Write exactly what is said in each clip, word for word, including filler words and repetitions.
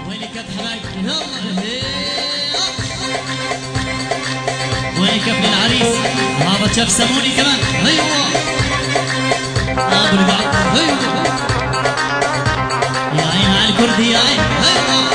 وينك يا حبايب يلا وينك يا ابن العريس هذا شاف سموني كمان ايوه ابو القعد ايوه يا عين على الكردي يا عين ايوه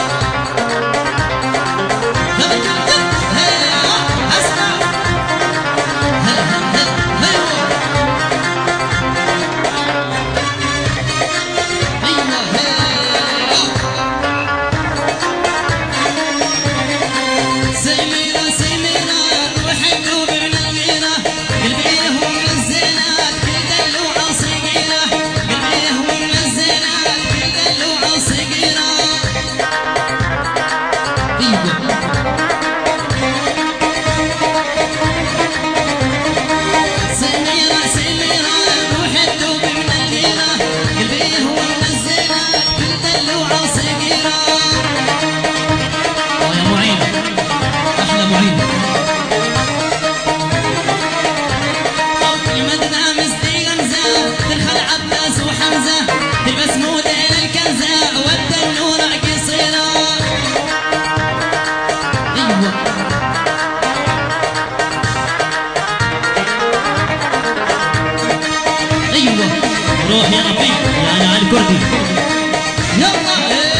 روح يا ربي يا انا على الكردي يلا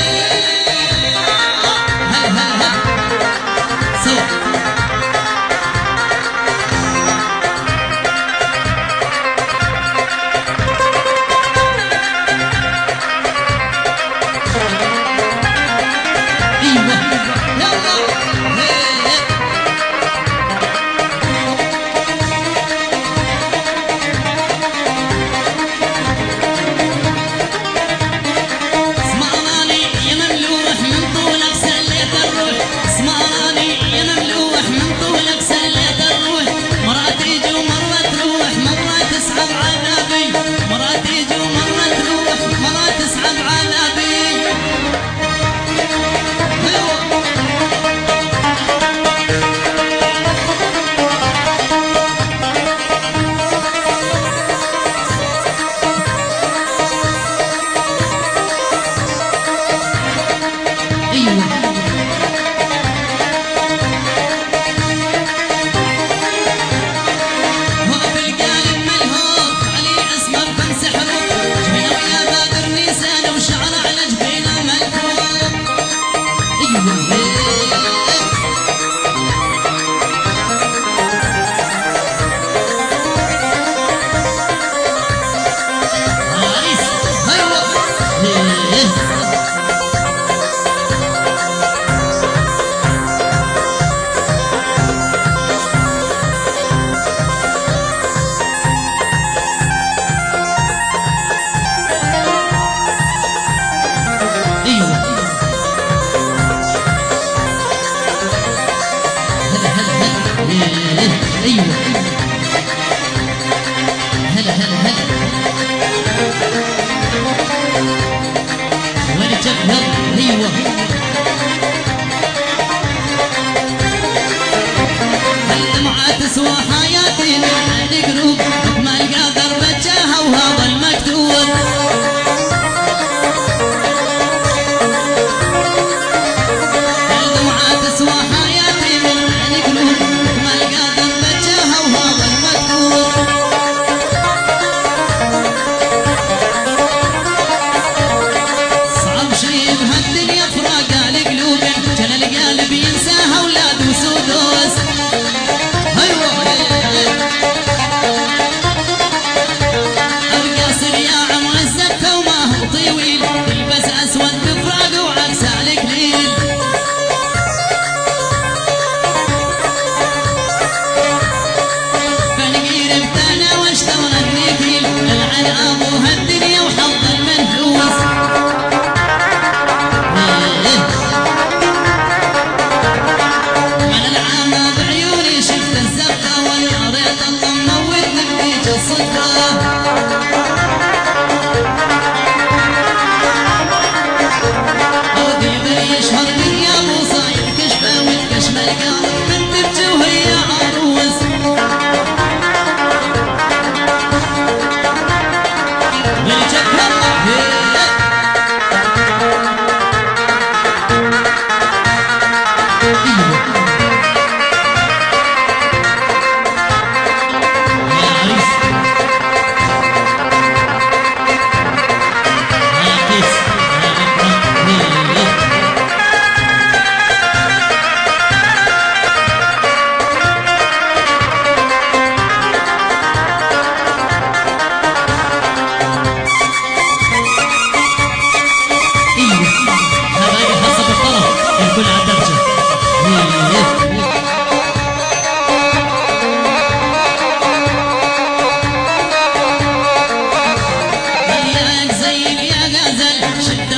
هلا هلا هلا سوا ايوه ايوه هلا هلا هلا وين الجف يلا ايوه الدمعة تسوى حياتي من قلوب ما القدر بجاها وهذا المكتوب الدمعة تسوى حياتي من قلوب ما القدر بجاها وهذا المكتوب صعب شي بهالدنيا فراق القلوب كان القلب ينساها اولاد وسودوس القاصر يا عم عزتها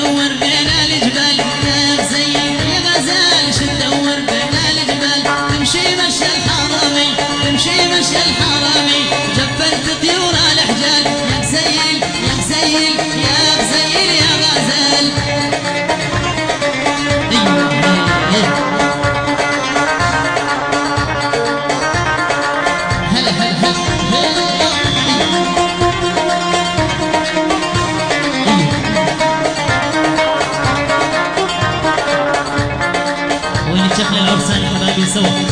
تدور بين الجبال يا غزيل يا غزال شو تدور بين الجبال تمشي مشي الحرامي تمشي مشي الحرامي جبرت طيور الحجال يا غزيل يا غزيل يا غزيل يا غزال هلا هلا هلا وين شكل العرسان يا حبايبي سوا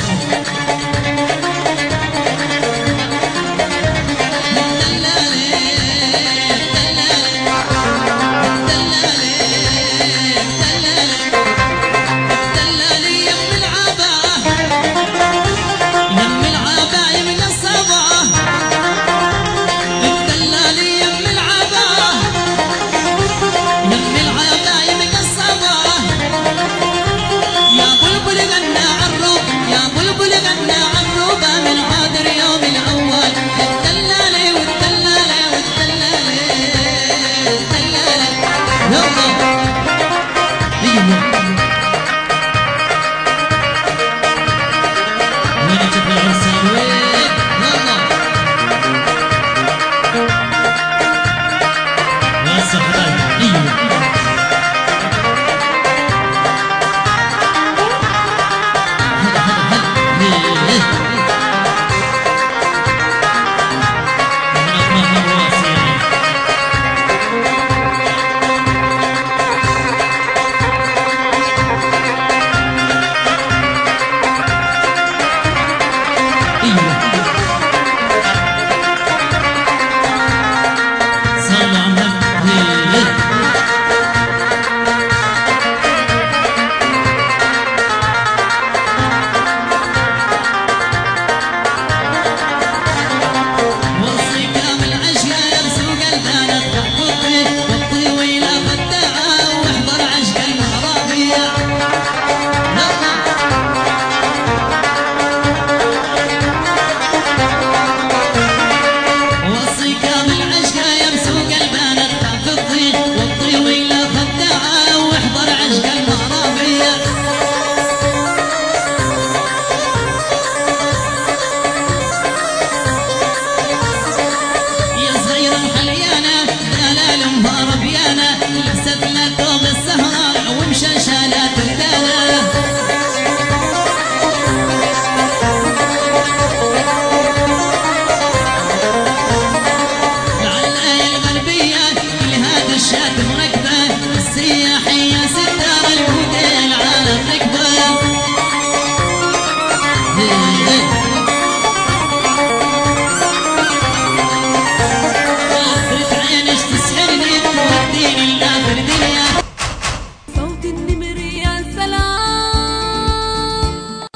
السياح